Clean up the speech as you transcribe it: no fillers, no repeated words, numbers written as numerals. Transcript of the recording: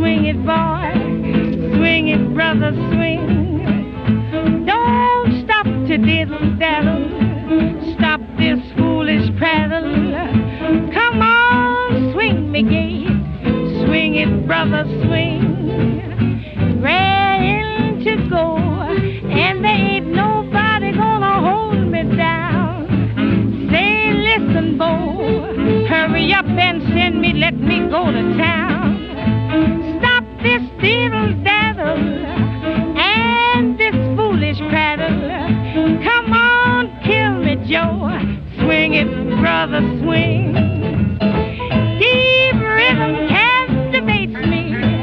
swing it, boy. Swing it, brother, swing. Don't stop to diddle-daddle. Stop this foolish prattle. Come on, swing me gate. Swing it, brother, swing. Ready to go, and there ain't nobody gonna hold me down. Say, listen, Bo, hurry up and send me, let me go to town.